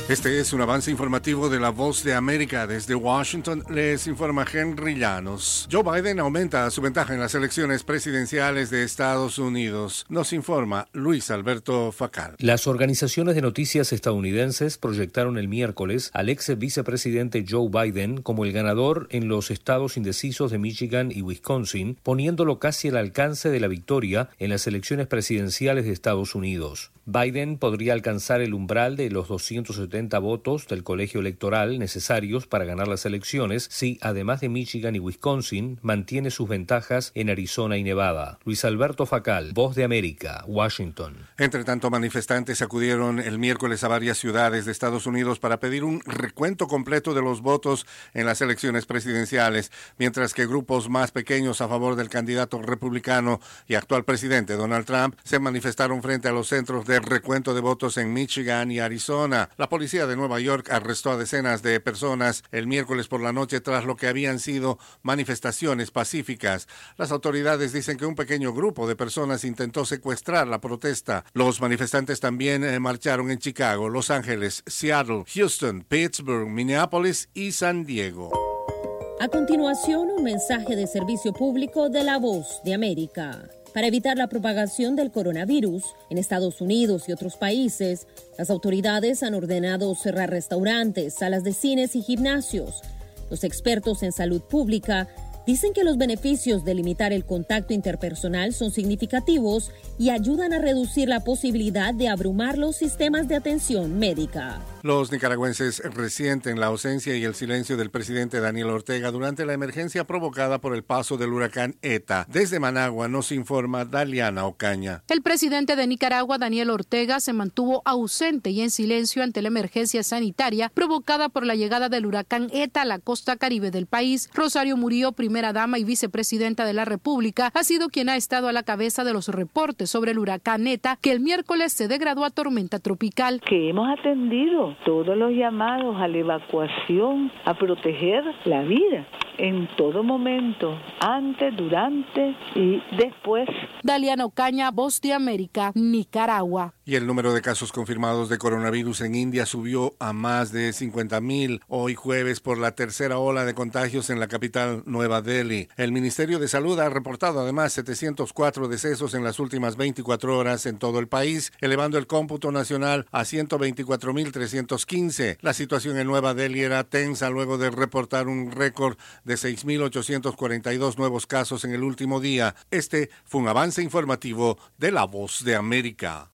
Este es un avance informativo de La Voz de América. Desde Washington les informa Henry Llanos. Joe Biden aumenta su ventaja en las elecciones presidenciales de Estados Unidos. Nos informa Luis Alberto Facal. Las organizaciones de noticias estadounidenses proyectaron el miércoles al ex vicepresidente Joe Biden como el ganador en los estados indecisos de Michigan y Wisconsin, poniéndolo casi al alcance de la victoria en las elecciones presidenciales de Estados Unidos. Biden podría alcanzar el umbral de los 270 votos del colegio electoral necesarios para ganar las elecciones si, además de Michigan y Wisconsin, mantiene sus ventajas en Arizona y Nevada. Luis Alberto Facal, Voz de América, Washington. Entre tanto, manifestantes acudieron el miércoles a varias ciudades de Estados Unidos para pedir un recuento completo de los votos en las elecciones presidenciales, mientras que grupos más pequeños a favor del candidato republicano y actual presidente Donald Trump se manifestaron frente a los centros de recuento de votos en Michigan y Arizona. La policía de Nueva York arrestó a decenas de personas el miércoles por la noche tras lo que habían sido manifestaciones pacíficas. Las autoridades dicen que un pequeño grupo de personas intentó secuestrar la protesta. Los manifestantes también marcharon en Chicago, Los Ángeles, Seattle, Houston, Pittsburgh, Minneapolis y San Diego. A continuación, un mensaje de servicio público de La Voz de América. Para evitar la propagación del coronavirus en Estados Unidos y otros países, las autoridades han ordenado cerrar restaurantes, salas de cines y gimnasios. Los expertos en salud pública dicen que los beneficios de limitar el contacto interpersonal son significativos y ayudan a reducir la posibilidad de abrumar los sistemas de atención médica. Los nicaragüenses resienten la ausencia y el silencio del presidente Daniel Ortega durante la emergencia provocada por el paso del huracán ETA. Desde Managua nos informa Daliana Ocaña. El presidente de Nicaragua, Daniel Ortega, se mantuvo ausente y en silencio ante la emergencia sanitaria provocada por la llegada del huracán ETA a la costa caribe del país. Rosario Murillo, primera dama y vicepresidenta de la República, ha sido quien ha estado a la cabeza de los reportes sobre el huracán ETA, que el miércoles se degradó a tormenta tropical. Que hemos atendido todos los llamados a la evacuación, a proteger la vida en todo momento, antes, durante y después. Daliana Ocaña, Voz de América, Nicaragua. Y el número de casos confirmados de coronavirus en India subió a más de 50,000 hoy jueves por la tercera ola de contagios en la capital Nueva Delhi. El Ministerio de Salud ha reportado además 704 decesos en las últimas 24 horas en todo el país, elevando el cómputo nacional a 124,315. La situación en Nueva Delhi era tensa luego de reportar un récord de 6,842 nuevos casos en el último día. Este fue un avance informativo de La Voz de América.